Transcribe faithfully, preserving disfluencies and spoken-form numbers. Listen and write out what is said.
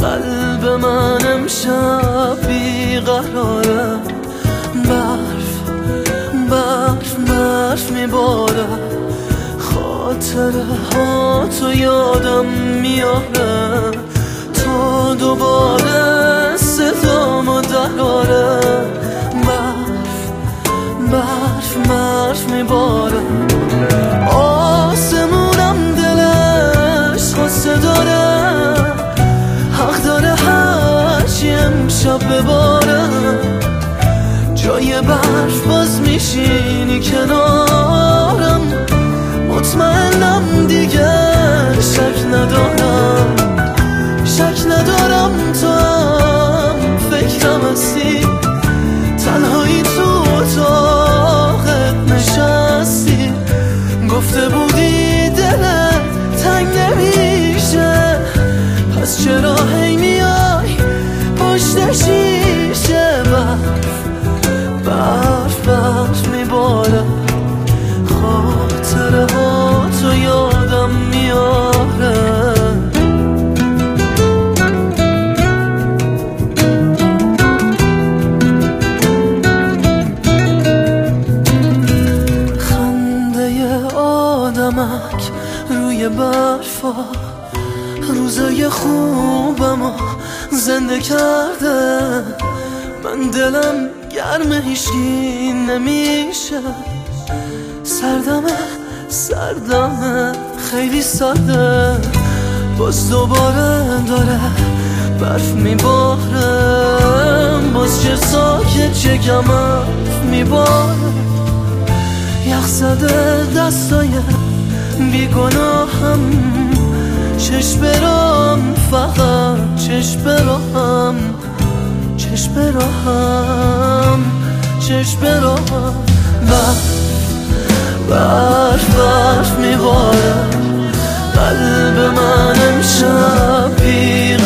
قلب من امشب بیقراره، برف برف برف میباره، خاطره ها تو یادم میاره، تا دوباره صدامو دراره، برف برف برف میباره، آسمونم دلش خواسته داره، حق داره هرچی امشب بباره، جای برف باز میشینی کنارم، مطمئنم دیگه شک ندارم، شک ندارم تو هم فکرم هستی، تنهایی تو اتاقت نشستی، گفته بودی دلت تنگ نمیشه، پس چرا هی میای پشت شیشه، برف برف برف میباره، خاطره ها تو یادم میاره. خنده آدمک روی برفا روزای خوبمو زنده کرده، من دلم گرم هیچکی نمیشه، سردمه سردمه خیلی سرده، باز دوباره داره برف میباره، باز چه ساکت چه کمر میباره، یخ زده دستای بیگناهم، چشم برام فقط چشم برام، چشم برام چشم برام، برف برف برف میباره، قلب من امشب